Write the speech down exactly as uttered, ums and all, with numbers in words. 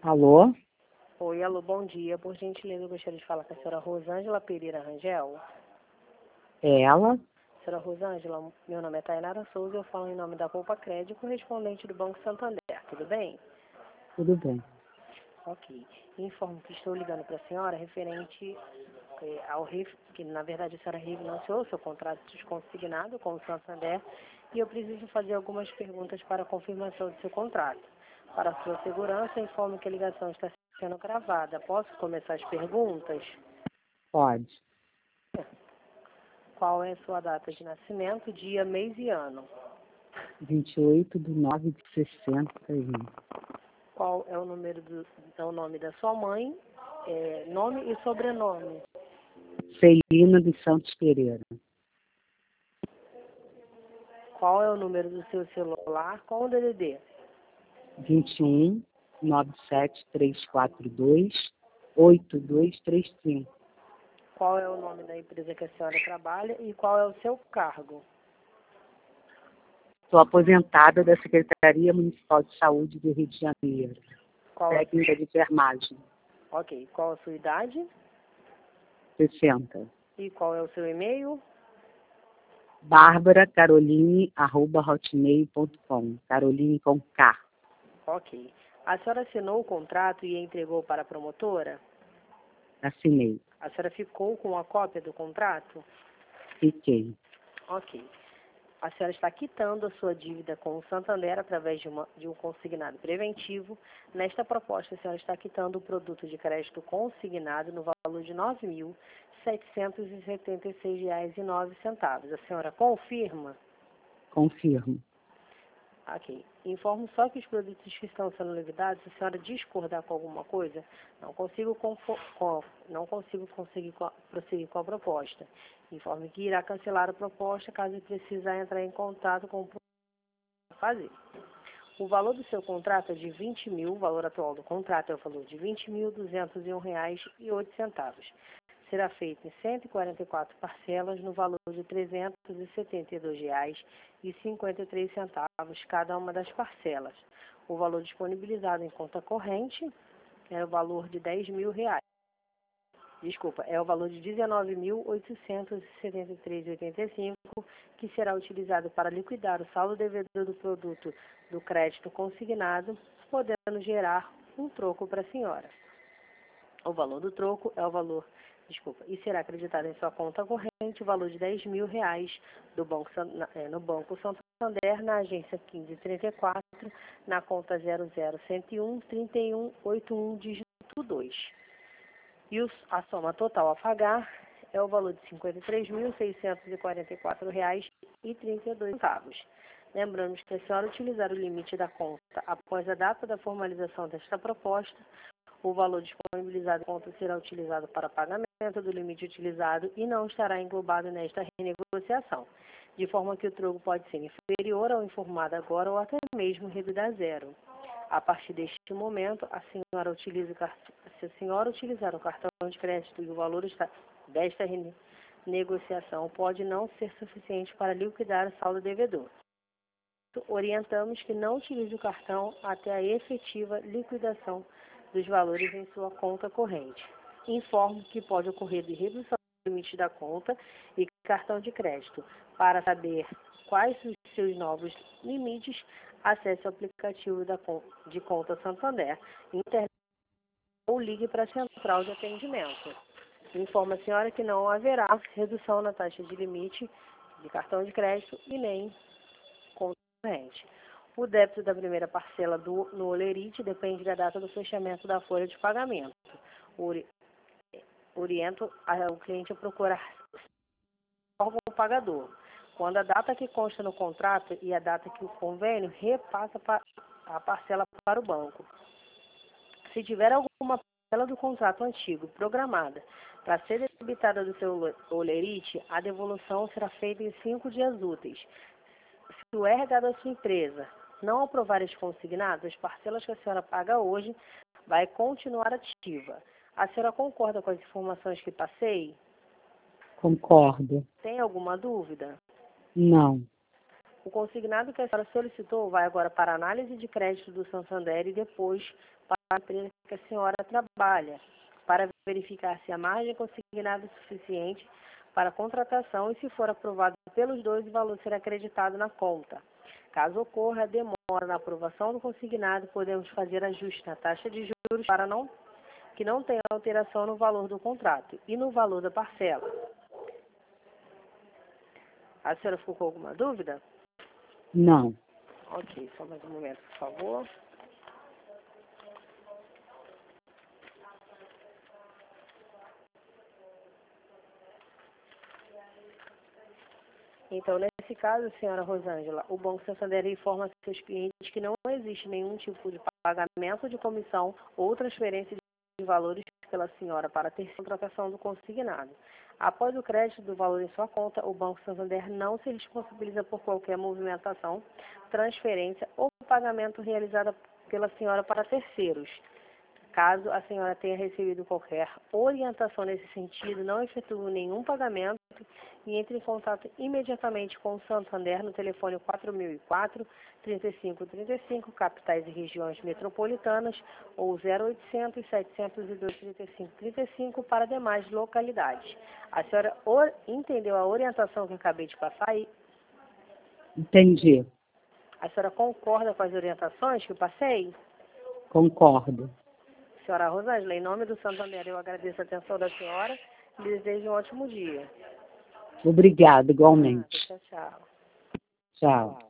Alô? Oi, alô, bom dia. Por gentileza, eu gostaria de falar com a senhora Rosângela Pereira Rangel. É ela? Senhora Rosângela, meu nome é Tainara Souza e eu falo em nome da Poupa Crédito, correspondente do Banco Santander. Tudo bem? Tudo bem. Ok. Informo que estou ligando para a senhora referente eh, ao R I F, que na verdade a senhora refinanciou seu contrato desconsignado com o Santander e eu preciso fazer algumas perguntas para a confirmação do seu contrato. Para a sua segurança, informo que a ligação está sendo gravada. Posso começar as perguntas? Pode. Qual é a sua data de nascimento, dia, mês e ano? vinte e oito de nove de sessenta e um. Qual é o número do, é o nome da sua mãe, é, nome e sobrenome? Celina dos Santos Pereira. Qual é o número do seu celular? Qual o D D D? vinte e um, nove sete três quatro dois, oito dois três cinco. Qual é o nome da empresa que a senhora trabalha e qual é o seu cargo? Sou aposentada da Secretaria Municipal de Saúde do Rio de Janeiro. Qual a, Técnica de enfermagem. ok. Qual a sua idade? sessenta. E qual é o seu e-mail? Bárbara Caroline, arroba hotmail ponto com. Caroline com K. Ok. A senhora assinou o contrato e entregou para a promotora? Assinei. A senhora ficou com a cópia do contrato? Fiquei. Ok. A senhora está quitando a sua dívida com o Santander através de, uma, de um consignado preventivo. Nesta proposta, a senhora está quitando o produto de crédito consignado no valor de nove mil setecentos e setenta e seis reais e nove centavos. A senhora confirma? Confirmo. Ok. Informo só que os produtos que estão sendo liquidados, se a senhora discordar com alguma coisa, não consigo, confo- com, não consigo conseguir co- prosseguir com a proposta. Informe que irá cancelar a proposta caso precisar entrar em contato com o para fazer. O valor do seu contrato é de vinte mil, o valor atual do contrato é o valor de vinte mil duzentos e um reais e oito centavos. Será feito em cento e quarenta e quatro parcelas no valor de trezentos e setenta e dois reais e cinquenta e três centavos cada uma das parcelas. O valor disponibilizado em conta corrente é o valor de dez mil reais. Desculpa, é o valor de dezenove mil oitocentos e setenta e três reais e oitenta e cinco centavos, que será utilizado para liquidar o saldo devedor do produto do crédito consignado, podendo gerar um troco para a senhora. O valor do troco é o valor, desculpa, e será acreditado em sua conta corrente o valor de dez mil reais do banco, no Banco Santander, na agência quinze trinta e quatro, na conta zero zero cento e um, trinta e um, oitenta e um, dígito dois. E os, a soma total a pagar é o valor de cinquenta e três mil seiscentos e quarenta e quatro reais e trinta e dois centavos. Lembramos que a senhora utilizar o limite da conta após a data da formalização desta proposta, o valor disponibilizado em conta será utilizado para pagamento do limite utilizado e não estará englobado nesta renegociação, de forma que o troco pode ser inferior ao informado agora ou até mesmo reduzido a zero. A partir deste momento, a senhora utiliza, se a senhora utilizar o cartão de crédito e o valor está, desta renegociação pode não ser suficiente para liquidar o saldo devedor. Orientamos que não utilize o cartão até a efetiva liquidação dos valores em sua conta corrente. Informo que pode ocorrer de redução do limite da conta e cartão de crédito. Para saber quais os seus novos limites, acesse o aplicativo da, de conta Santander, internet ou ligue para a central de atendimento. Informa a senhora que não haverá redução na taxa de limite de cartão de crédito e nem conta corrente. O débito da primeira parcela do, no Olerite depende da data do fechamento da folha de pagamento. Ori, oriento a, o cliente a procurar o órgão pagador. Quando a data que consta no contrato e a data que o convênio repassa pa, a parcela para o banco. Se tiver alguma parcela do contrato antigo programada para ser debitada do seu Olerite, a devolução será feita em cinco dias úteis. Se o R H da sua empresa não aprovar este consignado, as parcelas que a senhora paga hoje vai continuar ativa. A senhora concorda com as informações que passei? Concordo. Tem alguma dúvida? Não. O consignado que a senhora solicitou vai agora para a análise de crédito do Santander e depois para a empresa que a senhora trabalha, para verificar se a margem consignada é suficiente para a contratação e, se for aprovado pelos dois, o valor será acreditado na conta. Caso ocorra demora na aprovação do consignado, podemos fazer ajuste na taxa de juros para não, que não tenha alteração no valor do contrato e no valor da parcela. A senhora ficou com alguma dúvida? Não. Ok, só mais um momento, por favor. Então, nesse caso, senhora Rosângela, o Banco Santander informa a seus clientes que não existe nenhum tipo de pagamento de comissão ou transferência de valores pela senhora para ter contratação do consignado. Após o crédito do valor em sua conta, o Banco Santander não se responsabiliza por qualquer movimentação, transferência ou pagamento realizada pela senhora para terceiros. Caso a senhora tenha recebido qualquer orientação nesse sentido, não efetue nenhum pagamento e entre em contato imediatamente com o Santander no telefone quatro mil e quatro, trinta e cinco trinta e cinco, capitais e regiões metropolitanas, ou zero oitocentos, setecentos e dois, trinta e cinco trinta e cinco para demais localidades. A senhora entendeu a orientação que eu acabei de passar aí? Entendi. A senhora concorda com as orientações que eu passei? Concordo. Senhora Rosângela, em nome do Santander, eu agradeço a atenção da senhora e desejo um ótimo dia. Obrigada, igualmente. Tchau, tchau. Tchau.